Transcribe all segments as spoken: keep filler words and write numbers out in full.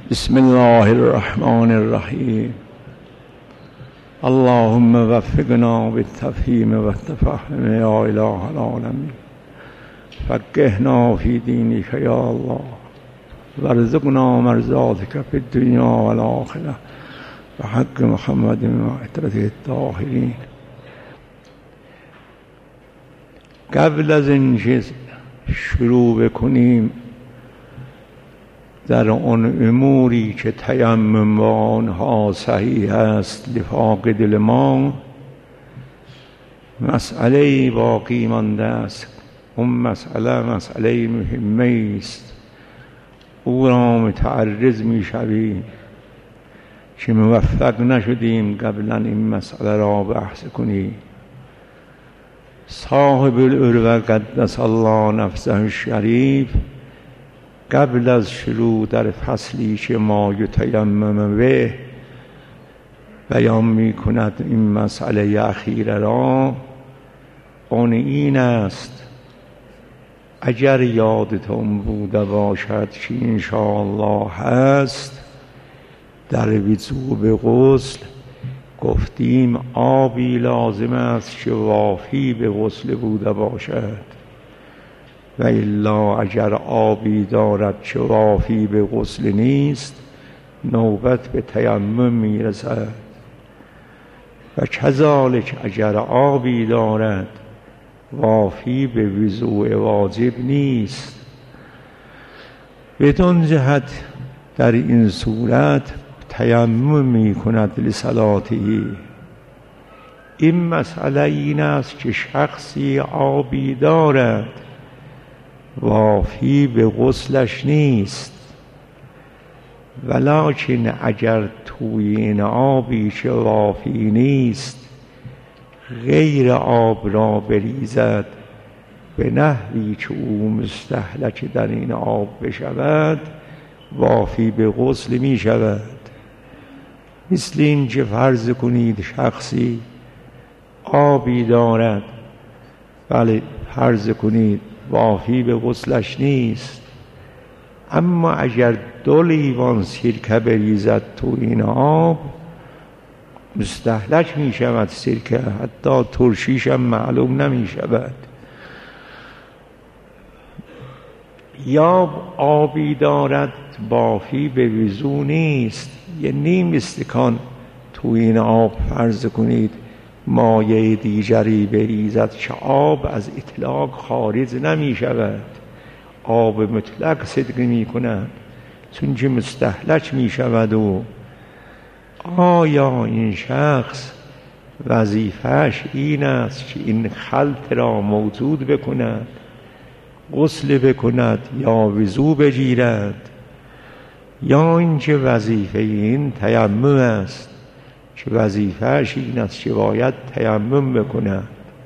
بسم الله الرحمن الرحیم. اللهم وفقنا بالتفهیم والتفهم یا اله العالمین. فقهنا فی دینک یا الله وارزقنا مرضاتک فی الدنیا والآخرة بحق محمد و عترته الطاهرین. قبل از اینکه شروع بکنیم در آن اموری که تیمم با آنها صحیح است لفاق دل ما، مسئله باقی مانده است. اون مسئله مسئله مهمه است، او را متعرض می شویم که موفق نشدیم قبلا این مسئله را بحث کنیم. صاحب العروة قدس الله نفسه الشریف قبل از شروع در فصلی که ما یتیمم به بیان می کند این مسئله اخیره را. آن این است: اگر یادتون بوده باشد که انشاءالله هست، در وضو به غسل گفتیم آبی لازم است که وافی به غسل بوده باشد، و الا اگر آبی دارد که وافی به غسل نیست نوبت به تیمم میرسد. و کذالک اگر آبی دارد وافی به وضوء واجب نیست. بدون جهت در این صورت تیمم می کند لصلاته. این مسئله این است که شخصی آبی دارد وافی به غسلش نیست، ولکن اگر توی این آبی که وافی نیست غیر آب را بریزد به نحوی که او مستهلک در این آب بشود، وافی به غسل می شود. مثل این که فرض کنید شخصی آبی دارد، بله فرض کنید وافی به غسلش نیست، اما اگر دو لیوان سرکه بریزد تو این آب مستهلک می شود سرکه، حتی ترشیش هم معلوم نمی شود. یا آبی دارد وافی به وضو نیست، یه نیم استکان تو این آب فرض کنید مایه دیگری بریزد که آب از اطلاق خارج نمی شود، آب مطلق صدق می کند چون که مستهلک می شود. و آیا این شخص وظیفهش این است که این خلط را موجود بکند، غسل بکند یا وضو بگیرد، یا اینکه وظیفه این تیمم است که وظیفهش این است که باید تیمم بکند؟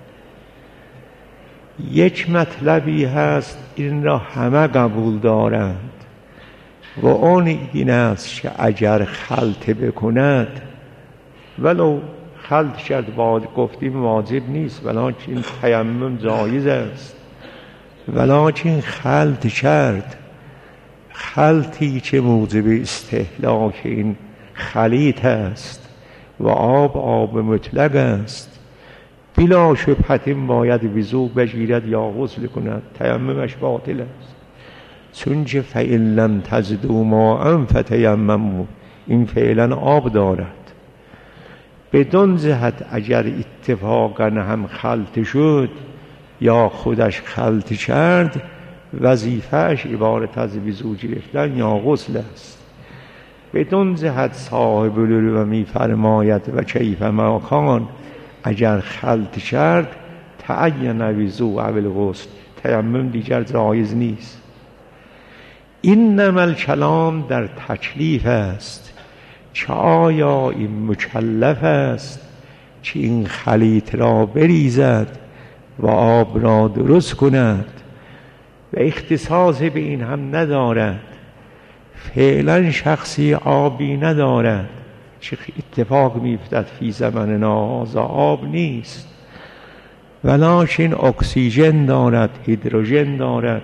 یک مطلبی هست این را همه قبول دارند و آن این است که اگر خلط بکند، ولو خلط کرد گفتیم واجب نیست ولکن تیمم جایز است، ولکن خلط کرد، خلطی که موجب استهلاک این خلیط است و آب آب مطلق است، بلا شبهة باید وضو بگیرد یا غسل کند، تیممش باطل است. چون که فإن لم تجدوا ماء فتیمموا، این فعلا آب دارد. بدون جهت اگر اتفاقا هم خلط شد یا خودش خلط کرد، وظیفهش عبارت از وضو گرفتن یا غسل است. بدون جهت صاحب العروة می فرماید و کیف ما کان، اگر خلط کرد تعین وضو او الغسل، تیمم دیگر جایز نیست. اینما الکلام در تکلیف است که آیا این مکلف است که این خلیط را بریزد و آب را درست کند و اختصاص به این هم ندارد. فعلا شخصی آبی ندارد، چه اتفاق میفتد فی زماننا هذا آب نیست، ولکن اکسیژن دارد، هیدروژن دارد،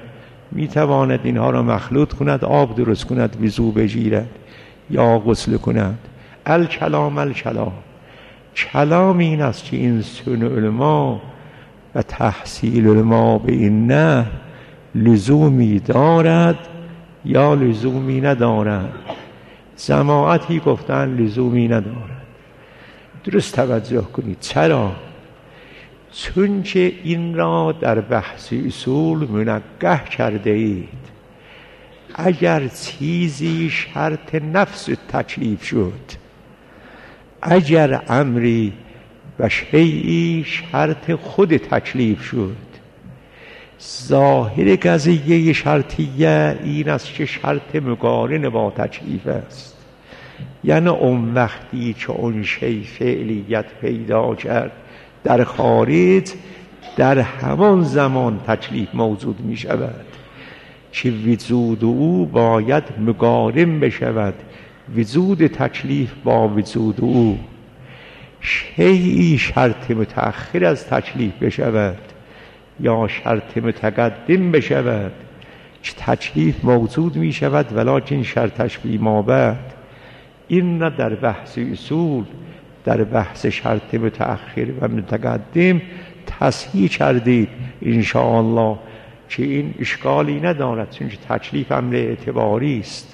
میتواند اینها را مخلوط کند، آب درست کند، وضو بگیرد یا غسل کند. الکلام الکلام، کلام این است که این صنع الماء و تحصیل الماء به این نه لزومی دارد یا لزومی ندارد. جماعتی گفتن لزومی ندارد. درست توجه کنید. چرا؟ چون که این را در بحث اصول منگه کرده اید. اگر چیزی شرط نفس تکلیف شد، اگر امری و شیئی شرط خود تکلیف شد، ظاهر قضیه شرطیه این است که شرط مقارن با تکلیف است. یعنی اون وقتی که اون شی فعلیت پیدا کرد در خارج، در همان زمان تکلیف موجود می شود که وجود او باید مقارن بشود، وجود تکلیف با وجود او. شیئی شرط متأخر از تکلیف بشود یا شرط متقدم بشود که تکلیف موجود می شود ولکن شرطش بی ما بعد. این نه در بحث اصول، در بحث شرط متأخر و متقدم تصحیح کردید انشاءالله که این اشکالی ندارد، چون تکلیف امر اعتباری است.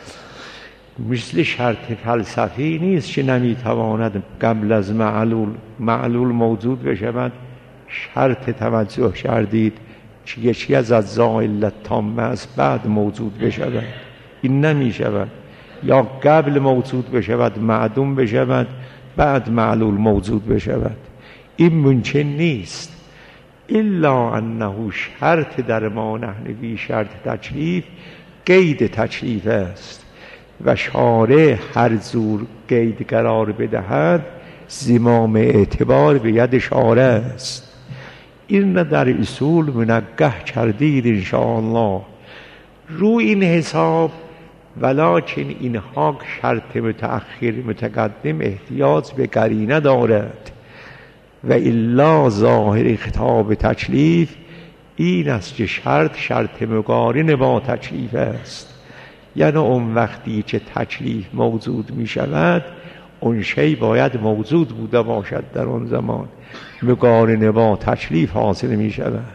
مثل شرط فلسفی نیست که نمیتواند قبل از معلول معلول موجود بشود. شرط توجه کردید که یکی از اجزاء علت تامه است بعد موجود بشود، این نمی شود. یا قبل موجود بشود معدوم بشود بعد معلول موجود بشود، این ممکن نیست. الا انه شرط در ما نحنوی شرط تکلیف قید تکلیف است و شارع هر زور قید قرار بدهد زمام اعتبار به ید شارع است. این در اصول منگه کردید انشاءالله. رو این حساب ولکن اینها شرط متأخر متقدم احتیاج به قرینه دارد و الا ظاهر خطاب تکلیف این است که شرط شرط مقارن با تکلیف است. یعنی اون وقتی که تکلیف موجود می شود اون شی باید موجود بوده باشد در اون زمان، مقارن با تکلیف حاصل می شود.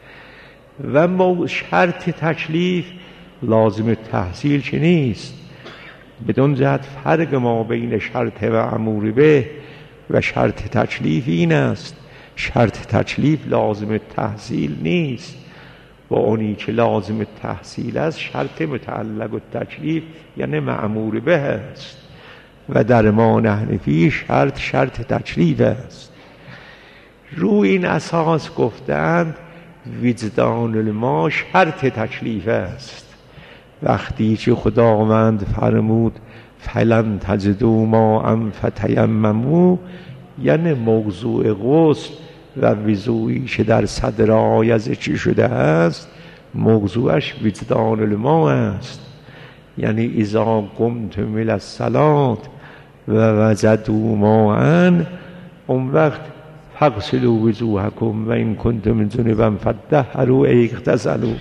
و شرط تکلیف لازم تحصیل که نیست. بدون جهت فرق ما بین شرط و امور به و شرط تکلیف این است: شرط تکلیف لازم تحصیل نیست و اونی که لازم تحصیل است شرط متعلق التکلیف یعنی مأمور به است و در ما نحنفی شرط شرط تکلیف است. رو این اساس گفتند وجدان الماء شرط تکلیف است. وقتی که خداوند فرمود فلن تجدوا ماء فتیمموا، یعنی موضوع غسل و وضوئی که در صدر آیه ذکر شده است موضوعش وجدان الماء است. یعنی اذا قمتم الی الصلاة و وجدوا ماء، اون وقت فاغسلوا وجوهکم و ان کنتم جنبا فطهروا ای اغتسلوا.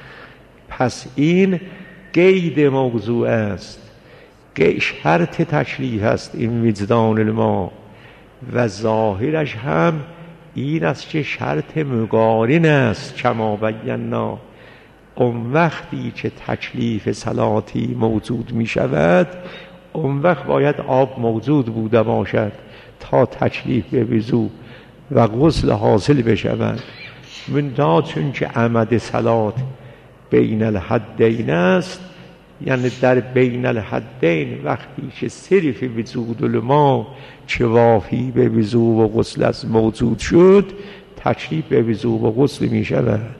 پس این قید موضوع است، شرط تکلیف است این وجدان الماء و ظاهرش هم این است که شرط مقارن است. کما بینا اون وقتی که تکلیف صلاتی موجود می شود اون وقت باید آب موجود بوده باشد تا تکلیف به وضو و غسل حاصل بشود. منتها چون که عمد صلات بین الحدین است، یعنی در بین الحدین وقتی که صرف وجود الماء چه وافی به وضو و غسل از موجود شد تکلیف به وضو و غسل می شود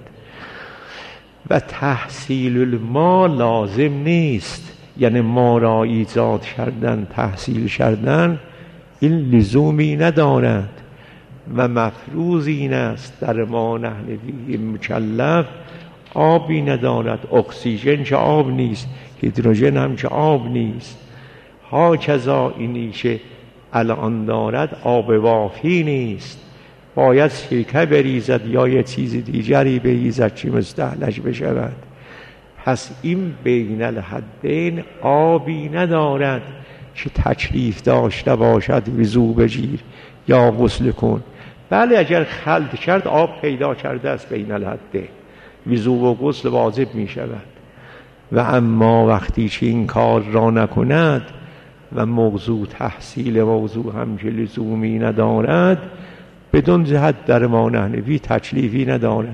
و تحصیل الماء لازم نیست. یعنی ما را ایجاد کردن تحصیل کردن این لزومی ندارد و مفروض این است در ما نحنفی مکلف آبی ندارد، اکسیژن که آب نیست، هیدروژن هم که آب نیست، ها کذا اینی که الان دارد آب وافی نیست، باید سرکه بریزد یا یه چیز دیگری بریزد که مستهلک بشود. پس این بین الحدین آبی ندارد که تکلیف داشته باشد وضو بگیر یا غسل کن. بله اگر خلط کرد آب پیدا کرده است بین الحدین، وضو و غسل واجب می شود. و اما وقتی که این کار را نکند و موضوع تحصیل موضوع هم که لزومی ندارد، بدون جهت در ما نحنفی تکلیفی ندارد.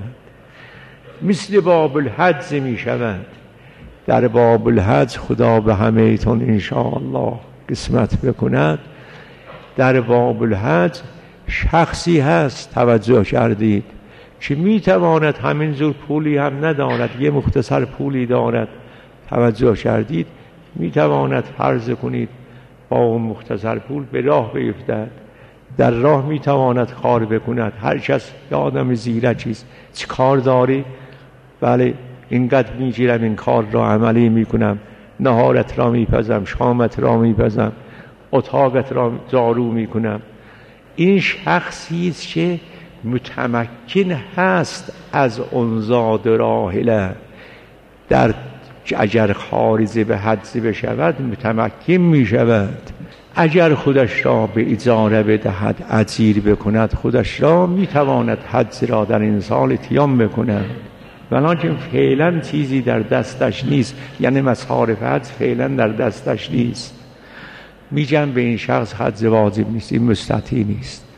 مثل باب الحج می شود. در باب الحج خدا به همه تون انشاءالله قسمت بکند، در باب الحج شخصی هست توجه کردید که می تواند همینجور پولی هم ندارد، یه مختصر پولی دارد، توجه کردید، می تواند فرض کنید با اون مختصر پول به راه بیفتد، در راه می تواند کار بکند. هر کس یه آدم زیرکیست، چه کار داری؟ بله اینقدر می گیرم این کار را عملی می کنم، نهارت را می پزم، شامت را می پزم، اتاقت را جارو می کنم. این شخصی است که متمکن هست از اون زاد راحله، در اگر خارج به حج بشود متمکن می شود. اگر خودش را به اجاره بدهد اجیر بکند، خودش را می تواند حج را در این سال اتیام بکند، ولیکن فعلا چیزی در دستش نیست، یعنی مصارف حج فعلا در دستش نیست. میگن به این شخص حج واجب نیست، این مستطیع نیست.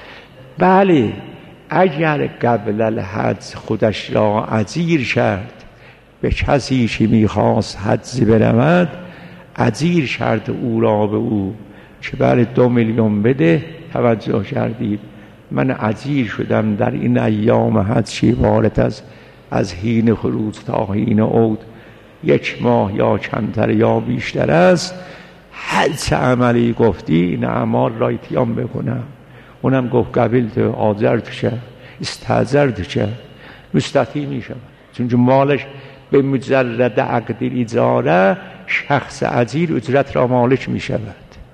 بله اگر قبل الحج خودش را اجیر کرد، به کسی که میخواست حج برود اجیر کرد او را به او که بله دو میلیون بده، توجه کردید من اجیر شدم در این ایام حج عبارت از از حین خروج تا حین عود یک ماه یا کمتر یا بیشتر است، هر چه عملی گفتی این اعمال را اتیام بکنم. اونم گفت قبلت آجرت شه استاجرت شه، مستطیع می شود، چون مالش به مجرد عقد اجاره شخص اجیر اجرت را مالک می شود.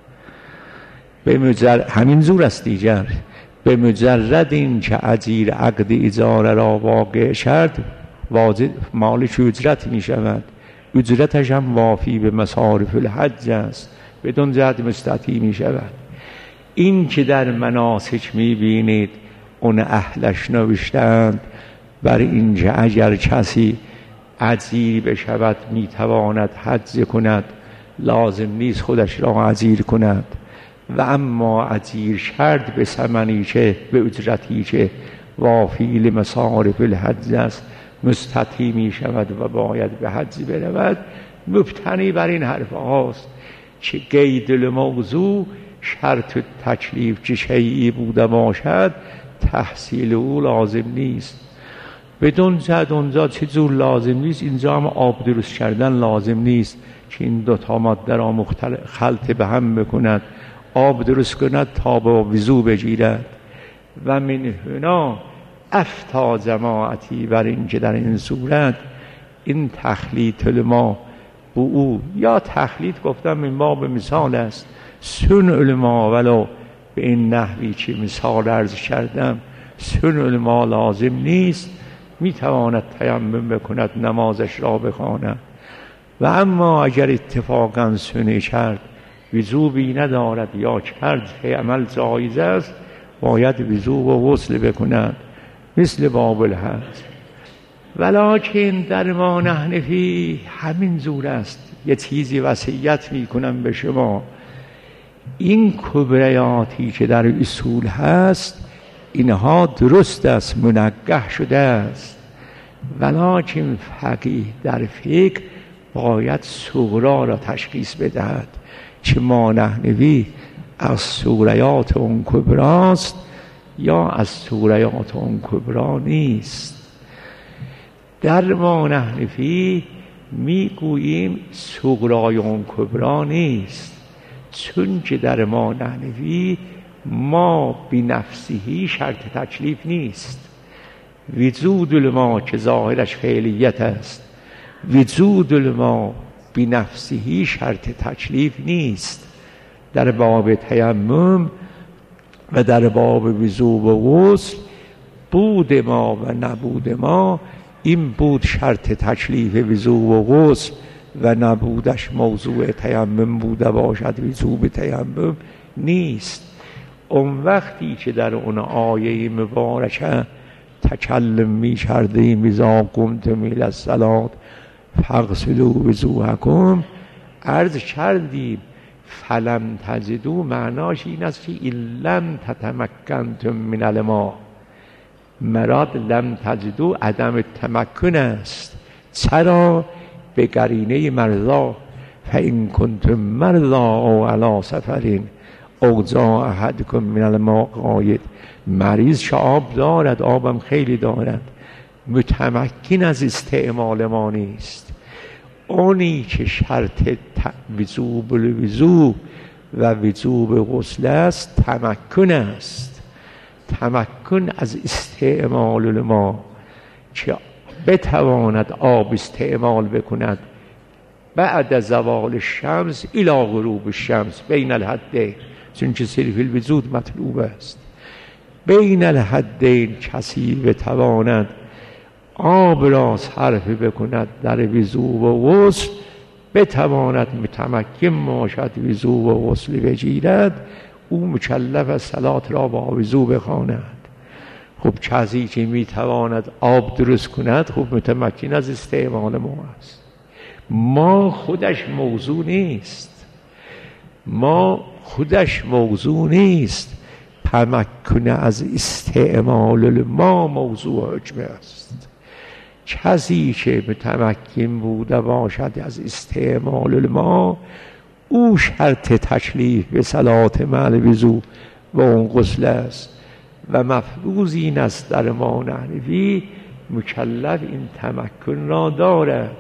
به مجرد همین زور است دیگر، به مجرد این که اجیر عقد اجاره را واقع شد واجب مالک اجرت می شود، اجرتش هم وافی به مصارف الحج است، بدون جهت مستطیع می شود. این که در مناسک می بینید اون اهلش نوشتند بر این که اگر کسی اجیر بشود می تواند حج کند، لازم نیست خودش را اجیر کند. و اما اجیر شرط به ثمنی که به اجرتی که وافی لمصارف الحج است مستطیع می شود و باید به حج برود. مبتنی بر این حرف هاست که قید الموضوع شرط تکلیف که شیعی بوده باشد تحصیل او لازم نیست. بدون جد اونجا چه جور لازم نیست، اینجا هم آب درست کردن لازم نیست که این دوتا ماده را مختلف خلط به هم بکند، آب درست کند تا با وضو بگیرد. و من هنا افتا جماعتی بر این که در این صورت این تخلیط ما به او، یا تخلیط گفتم من باب مثال است، سن علما ولو به این نحوی که مثال عرض کردم سن علما لازم نیست، میتواند تیمم بکند نمازش را بخواند. و اما اگر اتفاقا سنی کرد وضوئی ندارد یا کرد که عمل جایز است، باید وضو و غسل بکند مثل باب الحج. ولکن در ما نحنفی همین زور است. یه چیزی وصیت میکنم به شما، این کبریاتی که در اصول هست اینها درست است، منگه شده است، ولکن فقیه در فقه باید صغرا را تشخیص بدهد که ما نحنفی از صغریات اون کبراست یا از صغریات اون کبرا نیست. در ما نحنفی میگوییم صغرای اون کبرا نیست، چون که در ما نحنفی ما بی نفسهی شرط تکلیف نیست. وجود الما که ظاهرش فعلیت است، وجود الما بی نفسهی شرط تکلیف نیست. در باب تیمم و در باب وضو و غسل بود ما و نبود ما این بود شرط تکلیف وضو و غسل و نبودش موضوع تیمم بوده باشد وضو تیمم نیست. اون وقتی که در اون آیه مبارکه تکلم می کردیم اذا قمتم الی الصلاة فاغسلوا وجوهکم، عرض کردیم فلم تجدوا معناش این است که این لم تتمکنتم من الماء، مراد لم تجدوا عدم تمکن است. چرا؟ به قرینه مرضا، فإن کنتم مرضا او علی سفر او جاء احدکم من الماء غایط، مریض که آب دارد، آبم خیلی دارد، متمکن از استعمال ما نیست. اونی که شرط وضو بالوضو و وضو به غسل است تمکن است، تمکن از استعمال ما که بتواند آب استعمال بکند بعد از زوال الشمس الی غروب الشمس بین الحدین، چون که صرف الوضو مطلوب است. بین الحدین کسی بتواند آب را صرف بکند در وضو و غسل، بتواند متمکن باشد وضو و غسل بگیرد، او مکلف از صلات را با وضو بخواند. خب کسی که میتواند آب درست کند خب متمکن از استعمال ما است. ما خودش موضوع نیست، ما خودش موضوع نیست، تمکن از استعمال ما موضوع حکم است. کسی که متمکن بوده باشد از استعمال ما، او شرط تکلیف به صلات مع الوضو و اون غسل است و مفروض این است در ما نحوی مکلف این تمکن را دارد.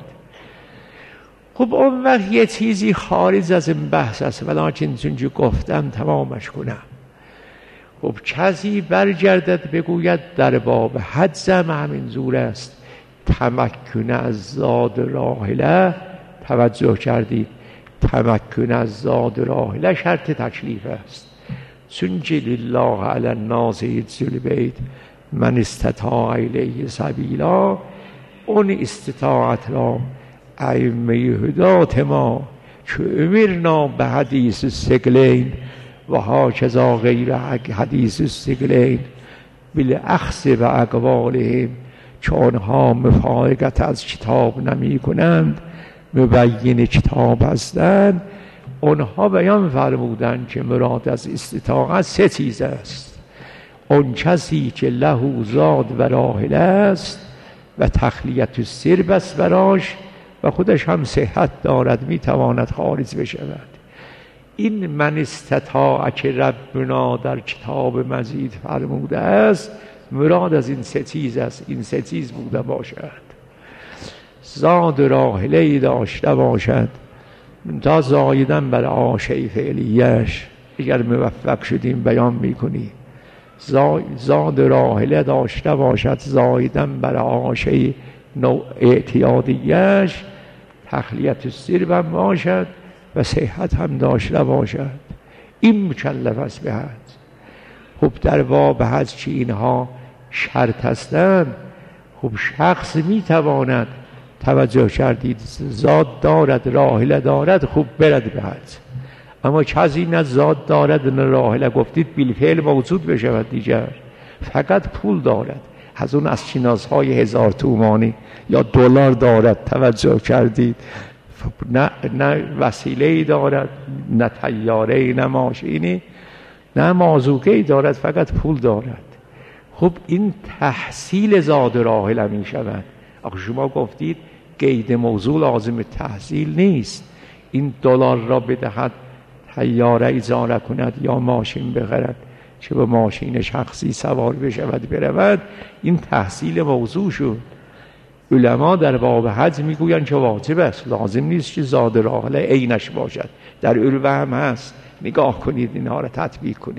خب اون وقت یه چیزی خارج از این بحث است ولیکن چون که گفتم تمامش کنم. خب کسی برگردد بگوید در باب حج هم همین زور است، تمکن از زاد راحله، توجه کردید، تمکن از زاد راحله شرط تکلیف است. چون که لله علی الناس حج البیت من استطاع الیه سبیلا، اون استطاعت را ائمه هدات ما که امرنا به حدیث الثقلین و هاکذا غیر حدیث الثقلین بالاخذ و اقوالهم، که آنها مفارقت از کتاب نمی کنند، مبین کتاب هستند، آنها بیان فرمودند که مراد از استطاعت سه چیز است. اون کسی که له زاد و راحله است و تخلیت السرب است براش و خودش هم صحت دارد میتواند خارج بشود. این من استطاع که ربنا در کتاب مجید فرموده است، مراد از این سه چیز است. این سه چیز بوده باشد، زاد راحله ای داشته باشد تا زایدن بر آشه فعلیش، اگر موفق شدیم بیان میکنیم، زاد راحله داشته باشد زایدن بر آشه اعتیادیش، تخلیت السرب هم باشد و صحت هم داشته باشد، این مکلف است به حج. خب در باب حج که اینها شرط هستند، خب شخص میتواند، توجه کردید، زاد دارد راحله دارد، خوب برد به حج. اما کسی نه زاد دارد نه راحله، گفتید بالفعل موجود بشود دیگر، فقط پول دارد، از اون از چیناز های هزار تومانی یا دلار دارد، توجه کردید، نه نه وسیله دارد، نه طیاره، نه ماشینی، نه مازوکه دارد، فقط پول دارد. خب این تحصیل زاد راحله می شود. آخه شما گفتید قید موضوع لازم تحصیل نیست، این دلار را بدهد طیاره اجاره کند یا ماشین بخرد چه به ماشین شخصی سوار بشود برود، این تحصیل موضوع شد. علما در باب حج میگویند که واجب است، لازم نیست که زاد راحله عینش باشد. در علوه هم هست، نگاه کنید اینها را تطبیق کنید.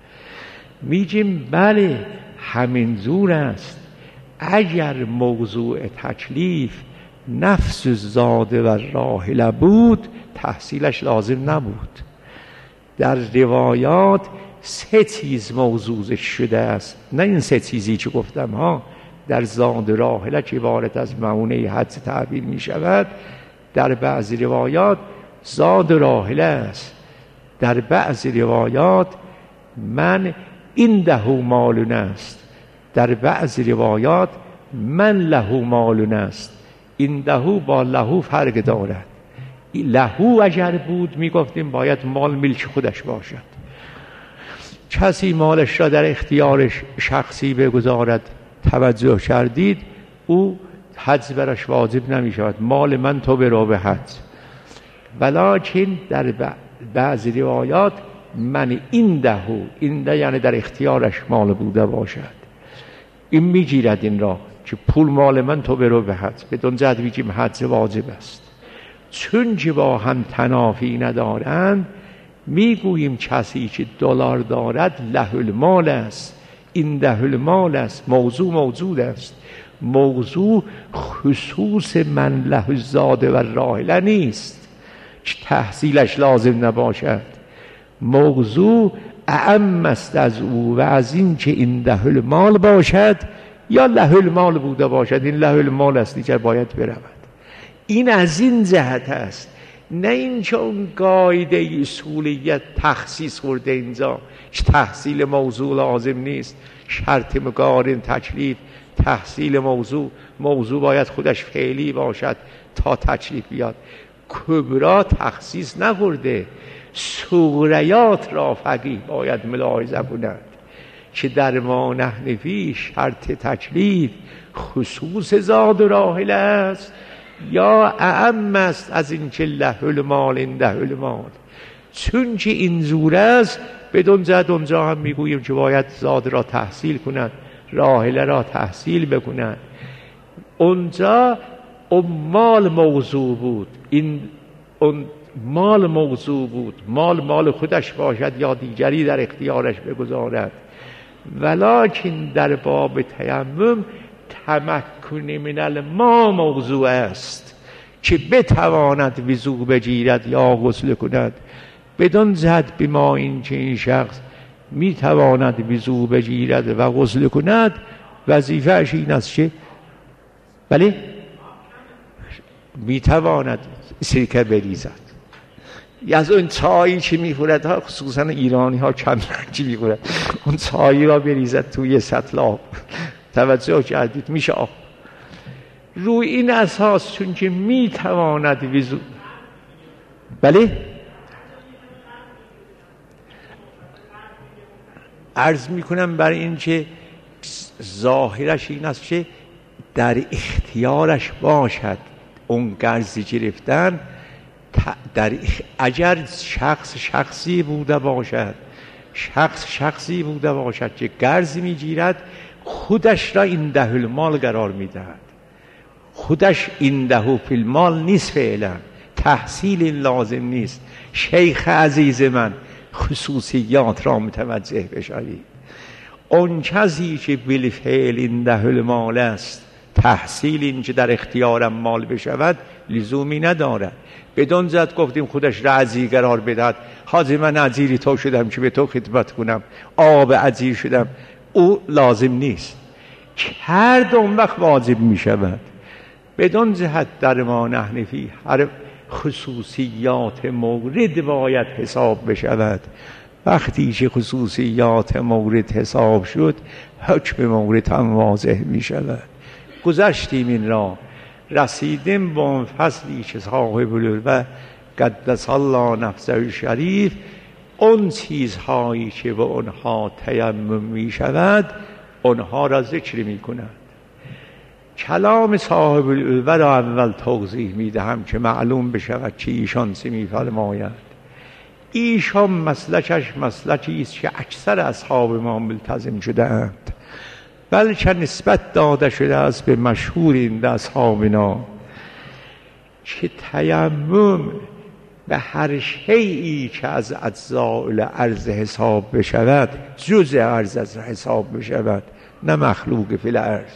میگیم بله همین زور است. اگر موضوع تکلیف نفس زاد و راحله بود تحصیلش لازم نبود. در روایات سه چیز موضوع شده است، نه این سه چیزی که گفتم ها، در زاد راحله که عبارت از مؤونه حدس تعبیر می شود، در بعضی روایات زاد راحله است، در بعضی روایات من عنده مال است، در بعضی روایات من له مال است. عنده با له فرق دارد. له اگر بود می گفتیم باید مال ملک خودش باشد. کسی مالش را در اختیارش شخصی بگذارد، توجه کردید، او حج براش واجب نمی شود. مال من تو برو به حج. ولکن در بعضی روایات من عنده، عنده یعنی در اختیارش مال بوده باشد، این میگیرد این را که پول مال من تو برو به حج. بدون جد میگیم حج واجب است. چون که با هم تنافی ندارند میگوییم کسی که دلار دارد له المال است، عنده المال است. موضوع موجود است. موضوع خصوص من له الزاد و راحله نیست که تحصیلش لازم نباشد. موضوع اعم است از او و از این که عنده المال باشد یا له المال بوده باشد. این له المال است دیگر باید برود. این از این جهت است، نه این که اون قاعده اصولیت تخصیص خورده اینجا که تحصیل موضوع لازم نیست. شرط مقارن تکلیف تحصیل موضوع، موضوع باید خودش فعلی باشد تا تکلیف بیاد. کبرا تخصیص نخورده، صغریات را فقیه باید ملاحظه کند که در ما نحنفی شرط تکلیف خصوص زاد و راحله است یا اعم است از این که له المال عنده المال. چون که این زور است بدون زد اونجا هم میگوییم که باید زاد را تحصیل کند، راحله را تحصیل بکند. اونجا اون مال موضوع بود، این اون مال موضوع بود، مال مال خودش باشد یا دیگری در اختیارش بگذارد. ولکن در باب تیمم تمکن من الماء موضوع است که بتواند وضو بگیرد یا غسل کند. بدون زد به ما این که این شخص میتواند وضو بگیرد و غسل کند، وظیفه‌اش این است که بله میتواند سرکه بریزد. از اون چایی که میخورد ها، خصوصا ایرانی ها چند رنگی میخورد، اون چایی را بریزد توی سطل آب. توجه کردید؟ میشه آب روی این اساس، چون که میتواند وضو. بله عرض میکنم برای این که ظاهرش این است که در اختیارش باشد اون قرضی گرفتن. در اگر شخص شخصی بوده باشد، شخص شخصی بوده باشد که قرض میگیرد، خودش را عنده المال قرار میدهد. خودش عنده فی المال نیست، فعلا تحصیل لازم نیست. شیخ عزیز من خصوصیات را متوجه بشوید. اون کسی که بالفعل عنده المال است، تحصیل این که در اختیارم مال بشود لزومی ندارد. بدون زد گفتیم خودش رعزی قرار بدهد، حاضر من عزیری تو شدم که به تو خدمت کنم، آب عزیر شدم، او لازم نیست. کرد اون وقت واجب می شود. بدون جهت در ما نحنفی هر خصوصیات مورد باید حساب بشود. وقتی که خصوصیات مورد حساب شد، حکم مورد هم واضح می شود. گذشتیم این را، رسیدیم به اون فصلی که صاحب العلوه قدس الله نفسه شریف اون چیزهایی که به اونها تیمم می شود اونها را ذکر می کند. کلام صاحب العلوه را اول توضیح می دهم که معلوم بشود که ایشان چه می فرماید. ایشان مسلکش مسلکی است که اکثر اصحاب ما ملتزم شده اند، بلکه نسبت داده شده است به مشهور این اصحابنا که تیمم به هر شیئی که از اجزاء الارض حساب بشود، جز ارض از حساب بشود، نه مخلوق فی الارض،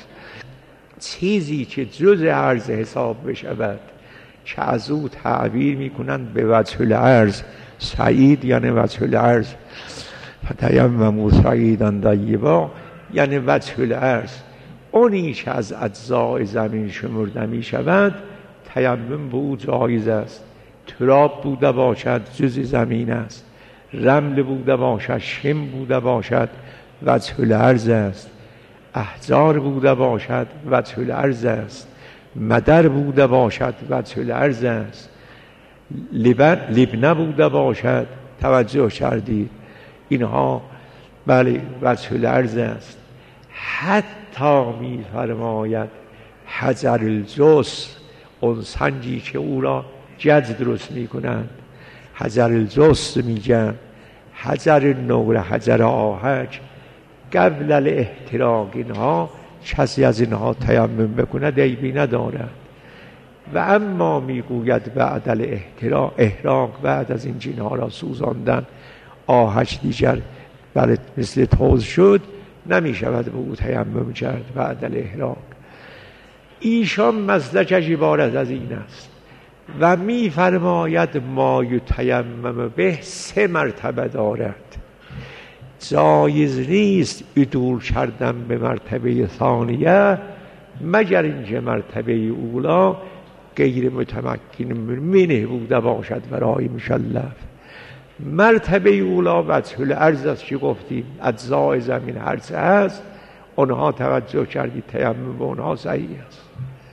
چیزی که جز ارض حساب بشود که از او تعبیر میکنند به وجه الارض. سعید یعنی وجه الارض، فتیمموا صعیدا طیبا یعنی وجه الارض. اونی که از اجزای زمین شمرده می شود تیمم به او جایز است. تراب بوده باشد جز زمین است، رمل بوده باشد، شم بوده باشد وجه الارض است، احجار بوده باشد وجه الارض است، مدر بوده باشد وجه الارض است، لبنه بوده باشد، توجه کردید اینها بله وجه الارض است. حتی می فرماید حجر الجوس، اون سنجی که او را جد درست می کنند حجر الجوس میگن، حجر نور، حجر آهک، قبل الاحتراق، اینها کسی از اینها تیمم بکنه عیبی ندارد. و اما میگوید بعد الاحتراق، احراق، بعد از این جنها را سوزاندن، آهک دیگر بله مثل توز شد، نمی شود به او تیمم کرد بعد الاحراق. ایشان مسلکش عبارت از این است و می فرماید ما یتیمم به سه مرتبه دارد. جایز نیست عدول کردن به مرتبه ثانیه مگر اینکه مرتبه اولا غیر متمکن منه بوده باشد برای مکلف. مرتبه اولا وجه الارض است که گفتیم اجزای زمین هر چه هست اونها توجه کردید تیمم به اونها صحیح است.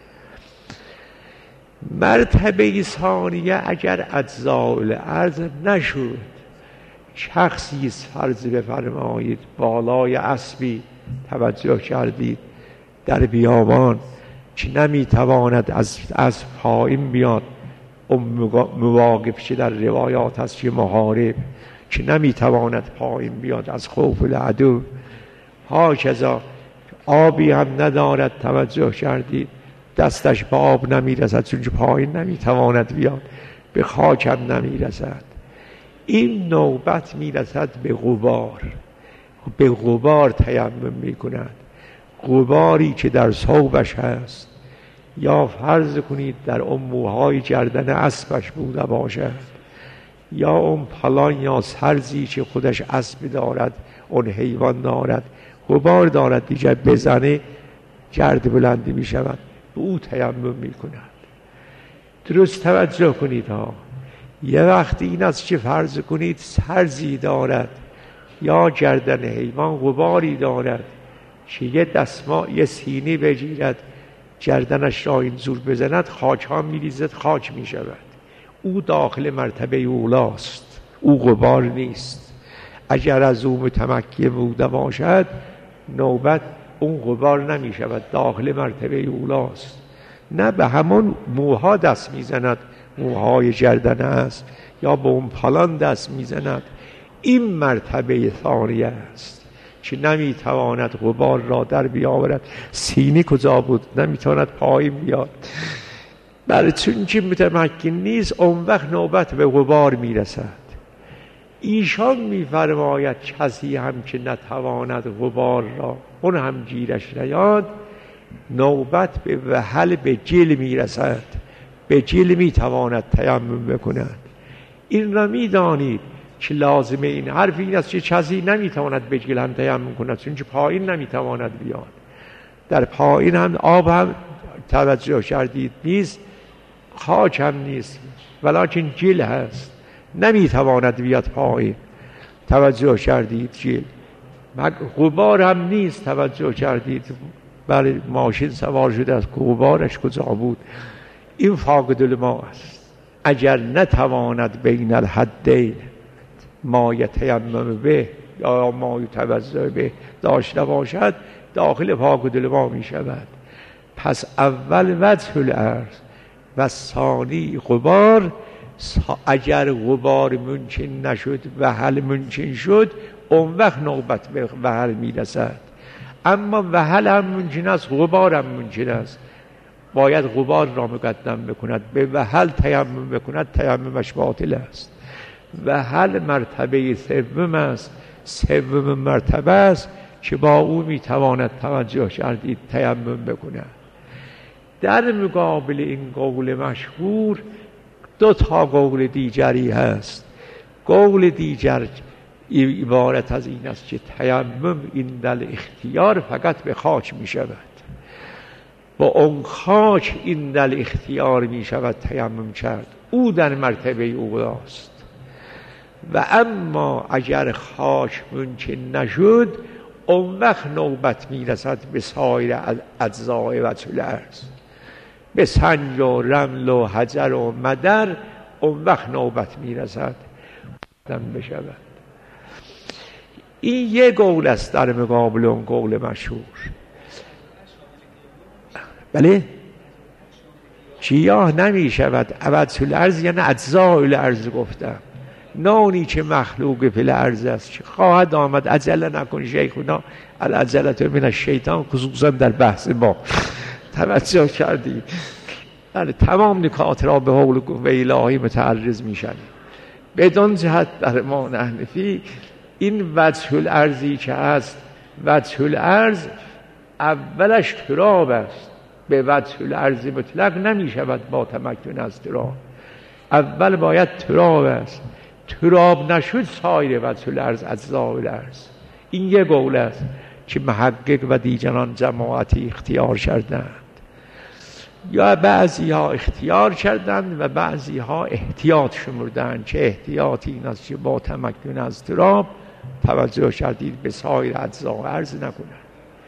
مرتبه ثانیه اگر اجزای الارض نشد، شخصی فرض بفرمایید بالای اسبی توجه کردید در بیابان که نمیتواند از از پایین بیاد، اون مواقف که در روایات هست که محارب که نمیتواند پایین بیاد از خوف العدو، هاکذا آبی هم ندارد توجه کردید دستش به آب نمیرسد چون که پایین نمیتواند بیاد، به خاک هم نمیرسد. این نوبت میرسد به غبار، به غبار تیمم میکند. غباری که در ثوبش هست یا فرض کنید در اون موهای گردن اسبش بوده باشد یا اون پلان یا سرزی که خودش اسب دارد اون حیوان دارد غبار دارد دیگر بزنه گرد بلندی می شود، به او تیمم می کند. درست توجه کنید ها. یه وقتی این است که فرض کنید سرزی دارد یا گردن حیوان غباری دارد که یه دستمال یه سینی بگیرد گردنش را اینجور بزند خاک ها می ریزد خاک می شود، او داخل مرتبه اولاست، او غبار نیست. اگر از او متمکن بوده باشد نوبت اون غبار نمی شود، داخل مرتبه اولاست. نه به همون موها دست می زند، موهای گردن است یا به اون پلان دست می زند. این مرتبه ثانیه است که نمی تواند غبار را در بیاورد. سینی کجا بود؟ نمی تواند پایین بیاد، برای چون که متمکن نیست اون وقت نوبت به غبار می رسد. ایشان می فرماید کسی هم که نتواند غبار را اون هم گیرش نیاد، نوبت به وحل به جل می رسد، به جل می تواند تیمم بکند. این را می دانید که لازم این حرف این است که کسی نمی تواند به جل هم تیمم کند چون که پایین نمی تواند بیاد. در پایین هم آب هم توجه کردید نیست، خاک هم نیست، ولیکن جل هست، نمی تواند بیاد پایین. توجه کردید جل، غبار هم نیست. توجه کردید برای ماشین سوار شده است، غبارش کجا بود؟ این فاقد الماء است. اگر نتواند بین الحدین ما یتیمم به یا ما یتوضا به داشته باشد داخل فاقد الماء می شود. پس اول وجه الارض و ثانی غبار. اگر غبار ممکن نشد وحل ممکن شد اون وقت نوبت به وحل می رسد. اما وحل هم ممکن است، غبار هم ممکن است، باید غبار را مقدم بکند، به وحل تیمم بکند، تیممش باطل است. وحل مرتبه سوم است، سوم مرتبه است که با او میتواند توجه کردید تیمم بکند. در مقابل این قول مشهور دو تا قول دیگری هست. قول دیگر عبارت از این است که تیمم این دل اختیار فقط به خاک می شود. با اون خاک این در اختیار می شود تیمم کرد، او در مرتبه اولاست. و اما اگر خاک ممکن نشد، اون وقت نوبت می رسد به سایر اجزای وجه الارض، به سنگ و رمل و حجر و مدر. اون وقت نوبت می رسد بشود. این یک قول است در مقابل اون قول مشهور. بله گیاه نمی شود وجه الارض، یعنی اجزای الارض گفتم. نانی که مخلوق فی الارض است که خواهد آمد، عجله نکن شیخونا، العجله من الشیطان، خصوصا در بحث ما توجه کردید. بله تمام نکات را به حول قوه الهی متعرض میشن. بدون جهت در ما نحنفی این وجه الارضی که هست، وجه الارض اولش تراب است، به وجه الارض مطلق نمی شود با تمکن از تراب. اول باید تراب است، تراب نشد سایر وجه الارض اجزای الارض. این یک قول است که محقق و دیگران جماعتی اختیار کردند، یا بعضی ها اختیار کردند و بعضی ها احتیاط شمردند که احتیاطی این است که با تمکن از تراب توجه کردید به سایر اجزا عرض نکنند.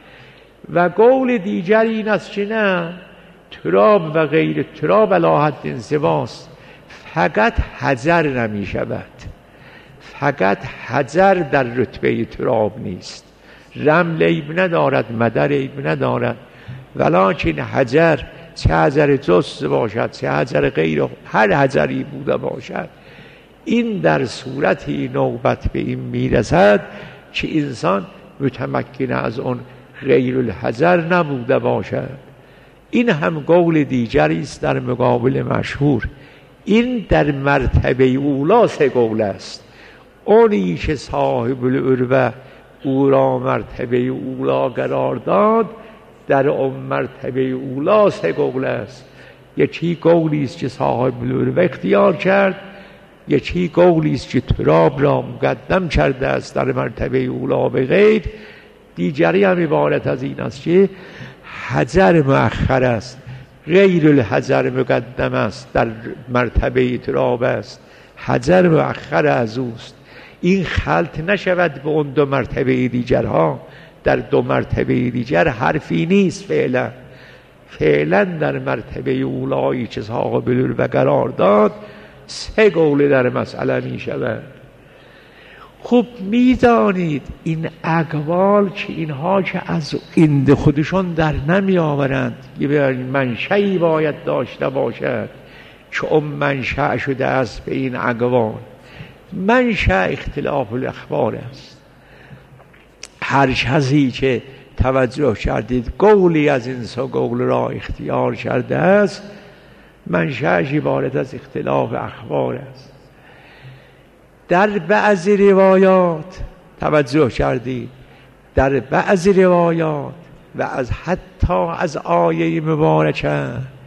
و قول دیگر این است که نه، تراب و غیر تراب علی حد انضباست، فقط حجر نمی شود، فقط حجر در رتبه تراب نیست. رمل عیب ندارد، مدر عیب ندارد، ولکن حجر، چه حجر جثه باشد چه حجر غیر، هر حجری بوده باشد، این در صورتی نوبت به این میرسد که انسان متمکن از اون غیر الحجر نبوده باشد. این هم قول دیگری است در مقابل مشهور. این در مرتبه اولا سه قول است. اونی که صاحب العروه او را مرتبه اولا قرار داد، در اون مرتبه اولا سه قول است. یکی قولی است که صاحب العروه اختیار کرد، یکی قولی است که تراب را مقدم کرده است در مرتبه اولا به غیر، دیگری هم عبارت از این است که حجر مؤخر است، غیر الحجر مقدم است، در مرتبه تراب است، حجر مؤخر از اوست. این خلط نشود به اون دو مرتبه دیگرها. در دو مرتبه دیگر حرفی نیست فعلا. فعلا در مرتبه اولایی که صاحب العروه قرار داد سه قول در مسئله می شود. خب میدانید این اقوال که اینها که از عند خودشون در نمی آورند، یه منشأی باید داشته باشد که اون منشأ شده است به این اقوال. منشأ اختلاف الاخبار است. هر کسی که توجه کردید قولی از این سه قول را اختیار کرده است، منشأش عبارت از اختلاف اخبار است. در بعضی روایات توجه کردید، در بعضی روایات و از حتی از آیه مبارکه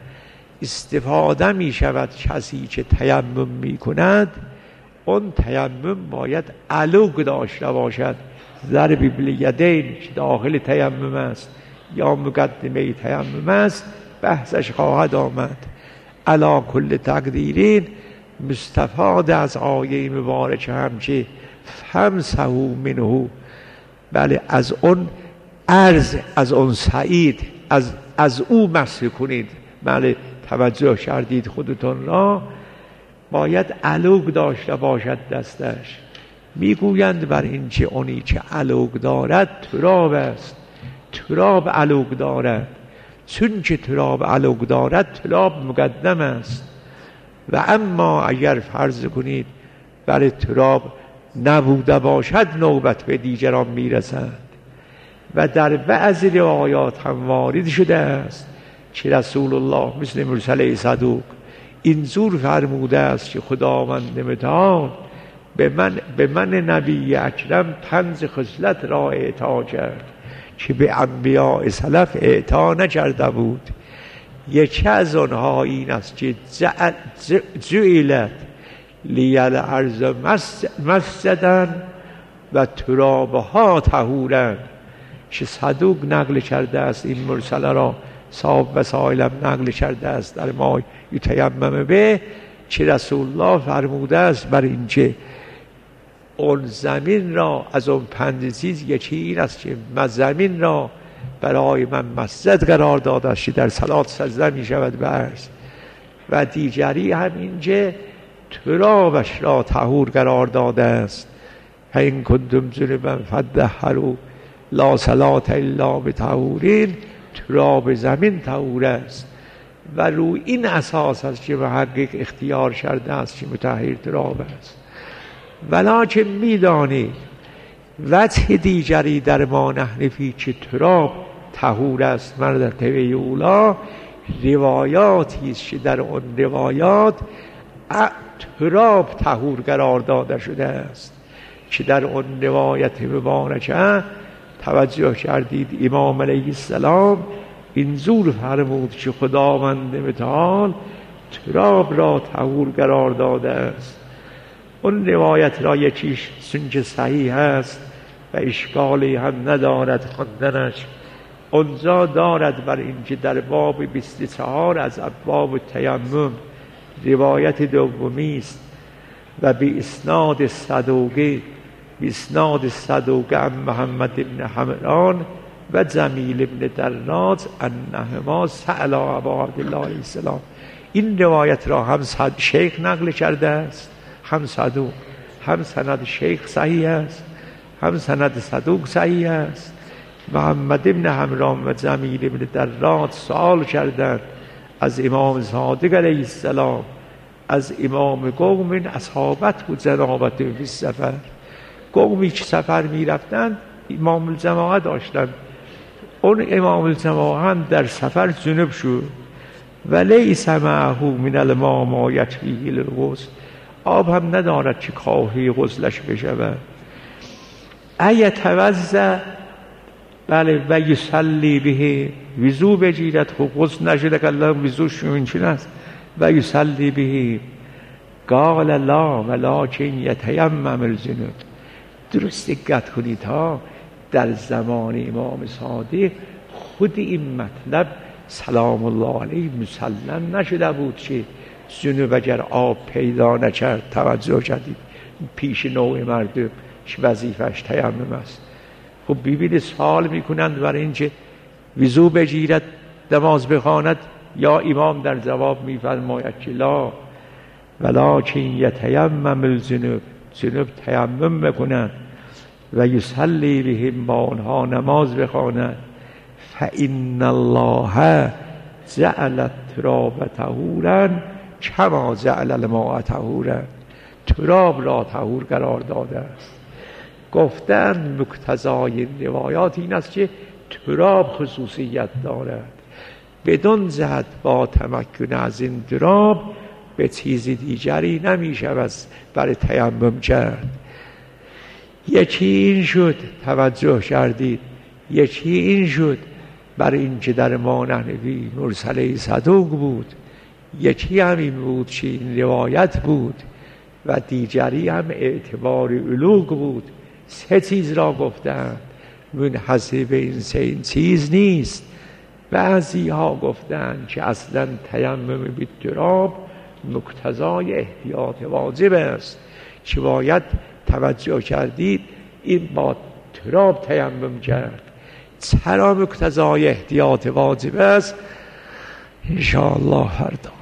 استفاده می شود کسی که تیمم می کند، اون تیمم باید علوق داشته باشد، ضرب بالیدین که داخل تیمم است یا مقدمه تیمم است، بحثش خواهد آمد. علی کل تقدیرین مستفاد از آیه مبارکه هم که فامسحوا منه، بله از اون ارض، از اون سعید، از, از او مسح کنید. بله توجه کردید خودتون را، باید علوق داشته باشد دستش. میگویند بر این که اونی که علوق دارد تراب است، تراب علوق دارد، چون که تراب علوق دارد تراب مقدم است. و اما اگر فرض کنید بر تراب نبوده باشد، نوبت به دیگران میرسد. و در بعضی روایات هم وارد شده است که رسول الله مثل مرسله صدوق اینجور فرموده است که خداوند متعال به من, به من نبی اکرم پنج خصلت را اعطا کرد که به انبیاء سلف اعطا نکرده بود. یکی از آنها این است که جعلت لیل ارض مسجدن و ترابها طهورن، که صدوق نقل کرده است این مرسله را. صاحب وسائلم نقل کرده است در ما یتیمم به چه رسول الله فرموده است بر اینکه اون زمین را از اون پنج چیز یکی این است که من زمین را برای من مسجد قرار داده است که در صلات سجده می شود برس و دیگری هم اینجا ترابش را طهور قرار داده است این کنتم جنبا فطهروا لا صلاة الا بطهورین تراب زمین طهور است و روی این اساس است که محقق اختیار کرده است که مطهر تراب است ولکن میدانید وجه دیگری در ما نحنفی که تراب طهور است مرتبه اولا روایاتی است که در اون روایات تراب طهور قرار داده شده است که در اون روایت مبارکه توجه کردید امام علیه السلام اینجور فرمود که خداوند متعال تراب را طهور قرار داده است. اون روایت را یکیش چون صحیح است و اشکالی هم ندارد خواندنش اونجا دارد بر اینکه در باب بیست و چهار از ابواب تیمم روایت دومی است و به اسناد صدوقی به اسناد صدوقی عن محمد بن حمران و جمیل بن دراج انهما سأل ابا عبدالله علیه السلام. این روایت را هم شیخ نقل کرده است هم صدوق، هم سند شیخ صحیح است هم سند صدوق صحیح است. محمد بن حمران و جمیل بن دراج سوال کردند از امام صادق علیه السلام از امام قوم اصحابت و جنابت فی سفر، قومی که سفر می رفتند امام الجماعه داشتند، اون امام الجماعه در سفر جنب شد و لیس معه من الماء ما یکفیه للغسل، آب هم ندارد که کافی غسلش بشود. ایتوضا بله و یصلی به وضو بگیرد، خب غسل نشده که الله وضوش ممکن است و یصلی به قال لا ولکن یتیمم الجنوب. درست دقت کنید ها در زمان امام صادق خود این مطلب سلام الله علیه مسلم نشده بود که جنوب اگر آب پیدا نکرد توجه کردید پیش نوع مردم که وظیفش تیمم است. خب ببینید سوال میکنند برای اینکه وضو بگیرد نماز بخواند یا امام در جواب میفرماید که لا ولکن یتیمم الجنوب، جنوب تیمم بکنند و یصلی بهم با آنها نماز بخواند. فإن الله جعل التراب طهورا کما جعل الماء طهورا، تراب را طهور قرار داده است. گفتن مقتضای روایات این است که تراب خصوصیت دارد، بدون جهت با تمکن از این تراب به چیز دیگری نمی شود برای تیمم کرد. یکی این شد توجه کردید، یکی این شد برای اینکه در ما نحنفی مرسله صدوق بود، یکی همین بود که این روایت بود و دیگری هم اعتبار علوق بود. سه چیز را گفتند منحصر به این سه این چیز نیست. بعضی ها گفتند که اصلا تیمم بالتراب مقتضای احتیاط واجب است که باید توجه کردید این با تراب تیمم کرد. چرا مقتضای احتیاط واجب است؟ انشاءالله فردا